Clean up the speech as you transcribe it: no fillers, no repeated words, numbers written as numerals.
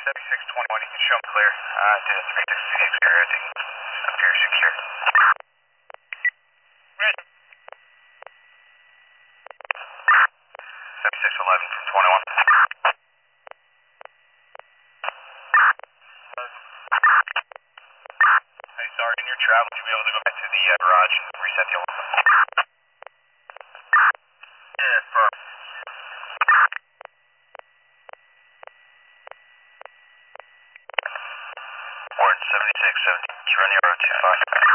7621, you can show them clear. To 360 exterior, everything appears secure. Ready. 7611 from 21. Hey, sorry, in your travel, you'll be able to go back to the garage and reset the alarm. Yeah, firm. Warden 7670, run your 025.